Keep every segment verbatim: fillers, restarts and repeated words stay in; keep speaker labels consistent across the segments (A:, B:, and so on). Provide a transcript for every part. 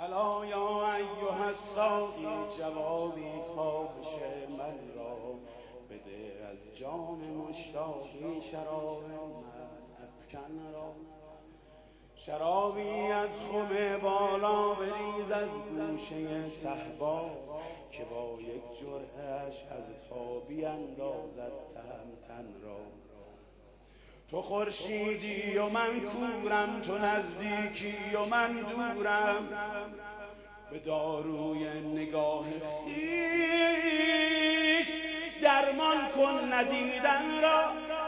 A: الا یا ایها الساقی جوابی خواهش من را بده، از جام مشتاقی شراب من افکن را. شرابی از خم بالا بریز از گوشه صهبا، که با یک جرعه‌اش از پا بیندازد تهمتن را. تو خورشیدی و من کورم، تو نزدیکی و من دورم، به داروی نگاه خویش درمان کن ندیدن را.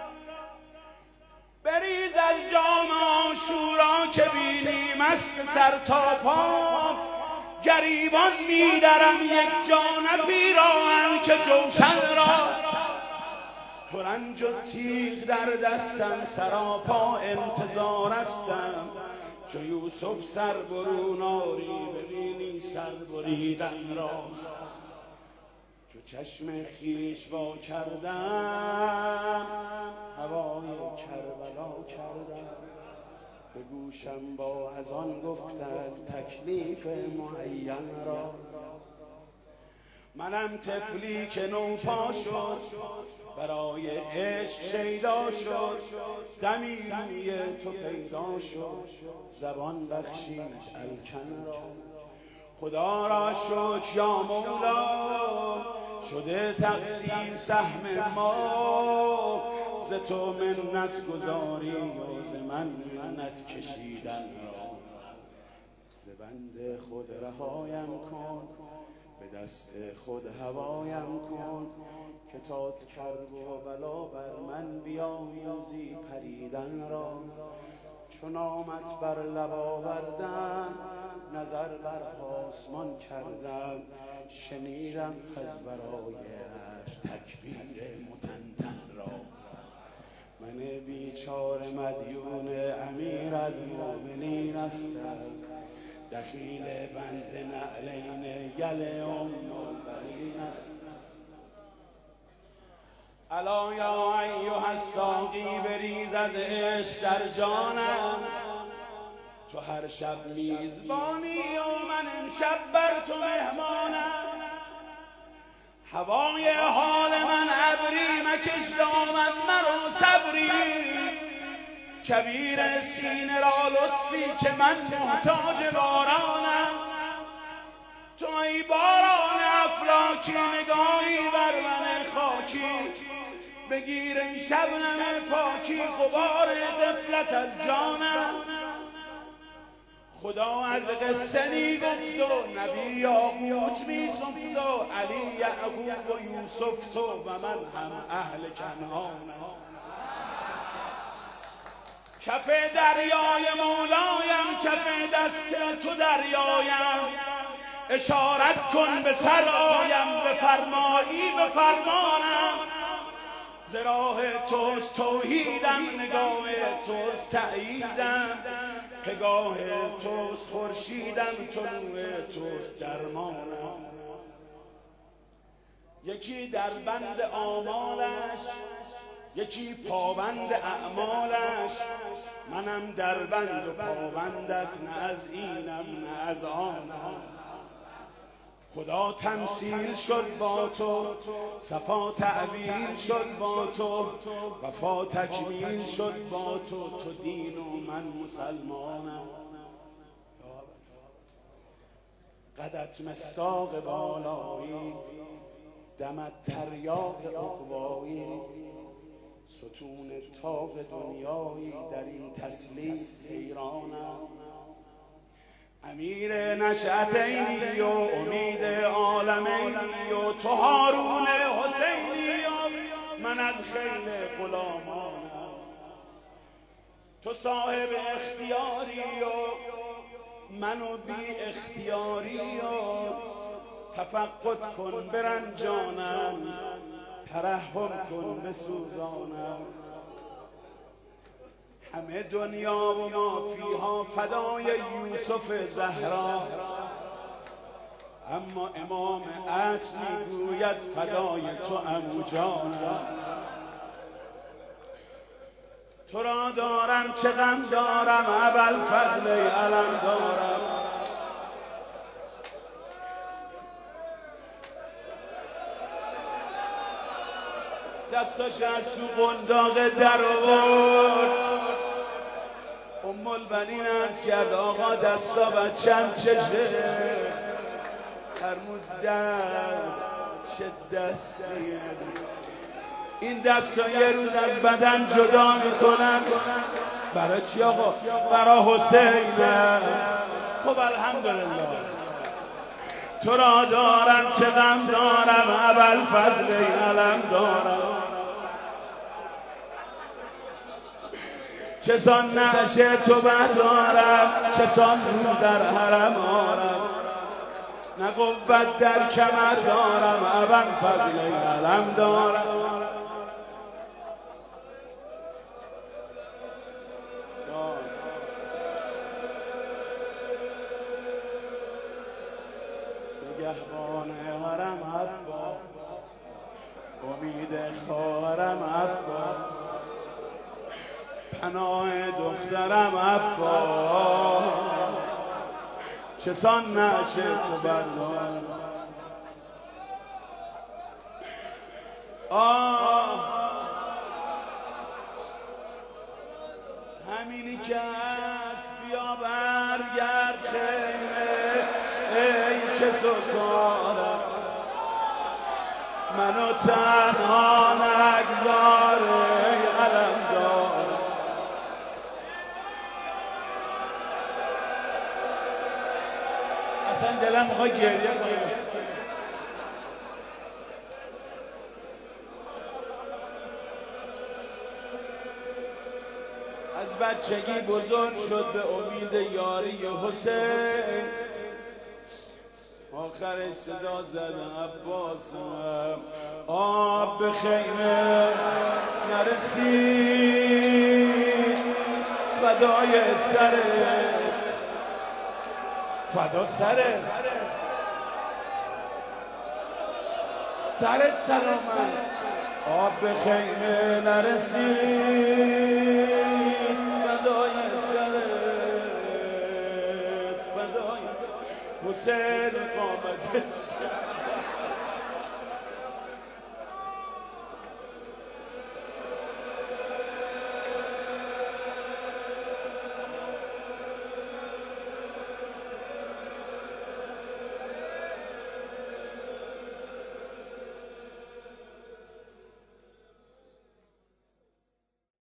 A: بریز از جام عاشورا که بینی مست سر تا پا، گریبان میدرم یک جان پیراهن که جوشن را. ترنج و تیغ در دستم سراپا انتظارستم، چو یوسف سر برون آری ببینی سر بریدن را. چو چشم خویش وا کردم هوای کربلا کردم، به گوشم با اذان گفتند تکلیف معین را. منم طفلی که نوپا شد برای عشق شیدا شد، دمی روی تو پیدا شد زبان بخشید الکن را. خدا را شکر یا مولا شده تقسیم سهم ما، ز تو منت گذاری و ز من منت کشیدن را. ز بند خود رهایم کن به دست خود هوایم کن، که تا کرب و بلا بر من بیاموزی پریدن را. چون آمد بر لب آوردم نظر بر آسمان کردم، شنیدم از برای عرش تکبیر متنتن را. من بیچاره مدیون امیرالمؤمنین هستم، دخیل بند نعلین گل ام البنین است. الا یا ایها الساقی بریز از عشق در جانم، تو هر شب میزبانی و من امشب بر تو مهمانم. هوای حال من ابری مکش دامن مرا صبری، کبیر سینه را لطفی که من محتاج بارانم. تو ای باران افلاکی نگاهی بر من خاکی، بگیر این شبنم پاکی غبار غفلت از جانم. خدا از قصه می گفت و نبی یاقوت می سفت و علی یعقوب و یوسف تو و من هم اهل کنعانم. کف دریای مولایم کف دست تو دریایم، اشارت کن به سر آیم بفرمایی به فرمانم. ز راه توست توحیدم نگاه توست تأییدم، پگاه توست خورشیدم طلوع توست درمانم. یکی در بند آمالش یکی پابند اعمالش، منم در بند و پابندت نه از اینم نه از آنم. خدا تمثیل شد با تو صفا تعبیر شد با تو، وفا تکمیل شد با تو تو دین و من مسلمانم. قدت مصداق بالایی دمت تریاق عقبایی، ستون طاق دنیایی در این تسلیس حیرانم. امیر نشأتینی و امید عالمینی و تو هارون حسینی و من از خیل غلامانم. تو صاحب اختیاری و منو بی اختیاری و تفقد کن برنجانم، ترحم کن بسوزانم. همه دنیا و ما فیها فدای یوسف زهرا، اما امام اصل میگوید فدای تو عمو جانم. تو را دارم چه غم دارم ابوالفضل علم دارم، دستاش از تو قنداق در آورد. ام البنین عرض کرد آقا دستا بچم چشه؟ فرمود دست چه دستیه؟ این دستا یه روز از بدن جدا میکنن. برای چی آقا؟ برای حسینه. خب الحمدلله تو را دارم چه غم دارم، ابوالفضل علم دارم، چه سان نشه تو بردارم، چه سان رو در حرم آرم، نه قوت در کمر دارم، ابوالفضل علم دارم. نگهبان حرم عباس، امید خواهرم عباس، پناه دخترم عباس، چه سان نشه تو بردارم. آه همینی که هست بیا برگرد خیمه، ای چه سکارم منو تنها نگذاره، علم دارم. اصلا دلم میخواد گریه کنه. از بچگی بزرگ شد به امید یاری حسین، آخرش صدا زدن عباسم آب به خیمه نرسید، فدای سرت فدا سرت سرت سلامت. آب به خیمه نرسید، فدای سرت فدای حسین قامت